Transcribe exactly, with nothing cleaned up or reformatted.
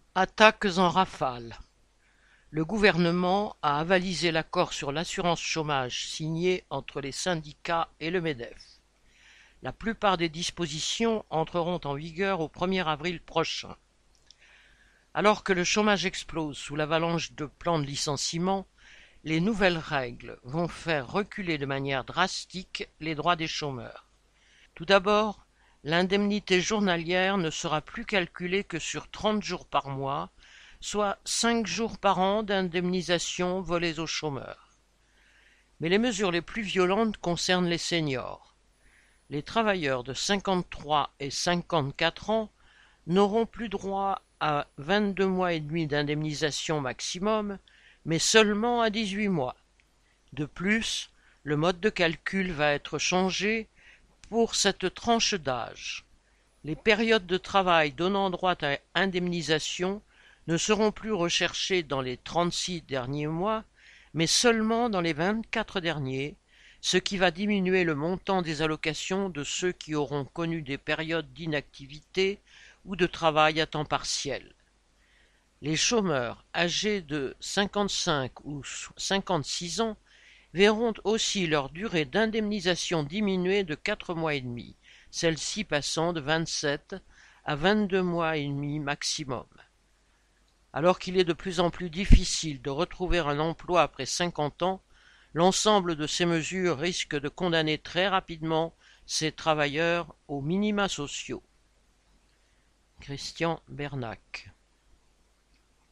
Attaques en rafale. Le gouvernement a avalisé l'accord sur l'assurance chômage signé entre les syndicats et le MEDEF. La plupart des dispositions entreront en vigueur au premier avril prochain. Alors que le chômage explose sous l'avalanche de plans de licenciement, les nouvelles règles vont faire reculer de manière drastique les droits des chômeurs. Tout d'abord, l'indemnité journalière ne sera plus calculée que sur trente jours par mois, soit cinq jours par an d'indemnisation volés aux chômeurs. Mais les mesures les plus violentes concernent les seniors. Les travailleurs de cinquante-trois et cinquante-quatre ans n'auront plus droit à vingt-deux mois et demi d'indemnisation maximum, mais seulement à dix-huit mois. De plus, le mode de calcul va être changé pour cette tranche d'âge. Les périodes de travail donnant droit à indemnisation ne seront plus recherchées dans les trente-six derniers mois, mais seulement dans les vingt-quatre derniers, ce qui va diminuer le montant des allocations de ceux qui auront connu des périodes d'inactivité ou de travail à temps partiel. Les chômeurs âgés de cinquante-cinq ou cinquante-six ans verront aussi leur durée d'indemnisation diminuer de quatre mois et demi, celle-ci passant de vingt-sept à vingt-deux mois et demi maximum. Alors qu'il est de plus en plus difficile de retrouver un emploi après cinquante ans, l'ensemble de ces mesures risque de condamner très rapidement ces travailleurs aux minima sociaux. Christian Bernac.